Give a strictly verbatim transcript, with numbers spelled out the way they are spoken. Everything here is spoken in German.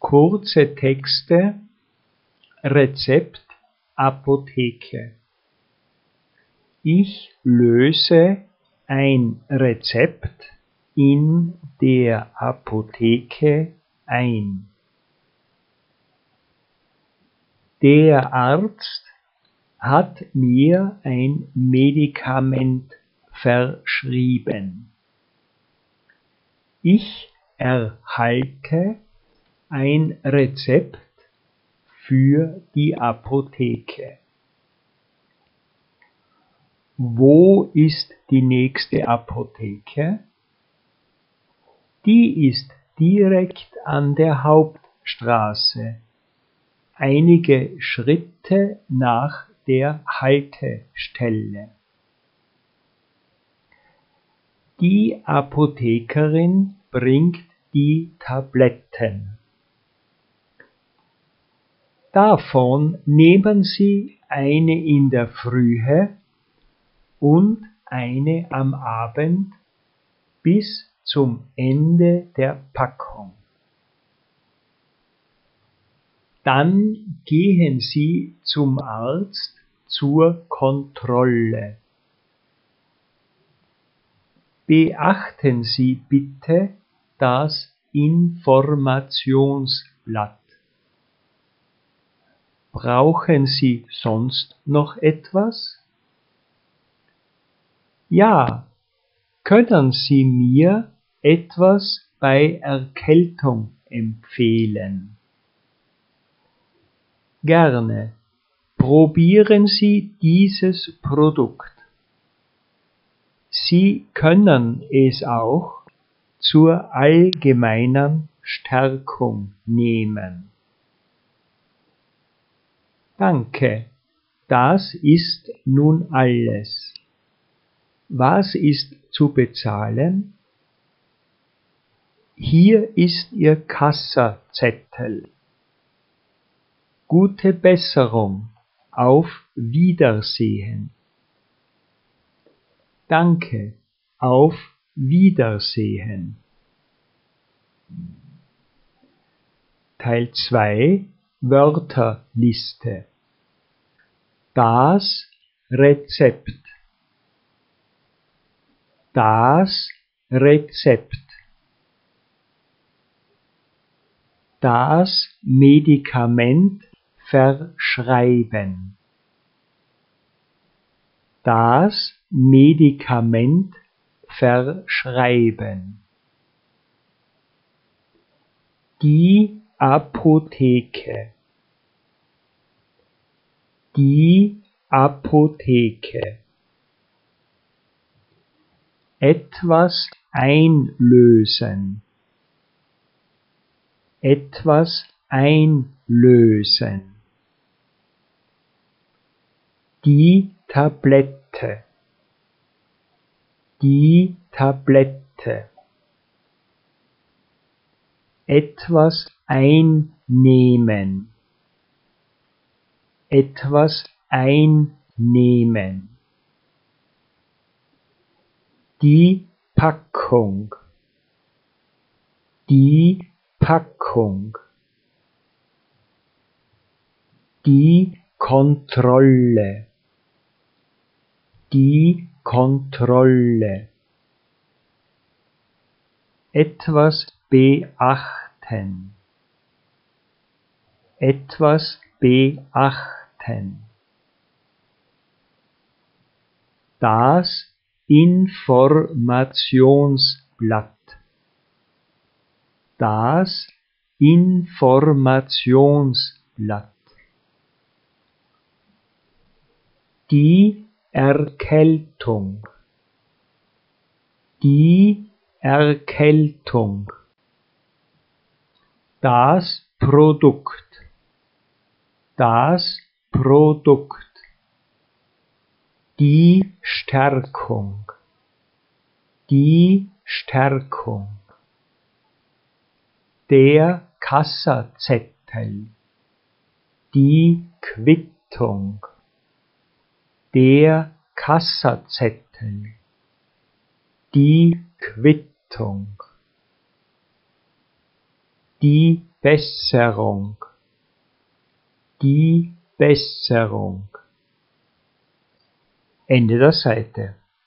Kurze Texte, Rezept, Apotheke. Ich löse ein Rezept in der Apotheke ein. Der Arzt hat mir ein Medikament verschrieben. Ich erhalte ein Rezept für die Apotheke. Wo ist die nächste Apotheke? Die ist direkt an der Hauptstraße, einige Schritte nach der Haltestelle. Die Apothekerin bringt die Tabletten. Davon nehmen Sie eine in der Frühe und eine am Abend bis zum Ende der Packung. Dann gehen Sie zum Arzt zur Kontrolle. Beachten Sie bitte das Informationsblatt. Brauchen Sie sonst noch etwas? Ja, können Sie mir etwas bei Erkältung empfehlen? Gerne. Probieren Sie dieses Produkt. Sie können es auch zur allgemeinen Stärkung nehmen. Danke, das ist nun alles. Was ist zu bezahlen? Hier ist Ihr Kassazettel. Gute Besserung, auf Wiedersehen. Danke, auf Wiedersehen. Teil zwei Wörterliste. Das Rezept. Das Rezept. Das Medikament verschreiben. Das Medikament verschreiben. Die Apotheke. Die Apotheke. Etwas einlösen. Etwas einlösen. Die Tablette. Die Tablette. Etwas einnehmen. Etwas einnehmen. Die Packung. Die Packung. Die Kontrolle. Die Kontrolle. Etwas beachten. Etwas beachten. Das Informationsblatt. Das Informationsblatt. Die Erkältung. Die Erkältung. Das Produkt. Das Produkt. Die Stärkung. Die Stärkung. Der Kassazettel. Die Quittung. Der Kassazettel. Die Quittung. Die Besserung, die Besserung. Ende der Seite.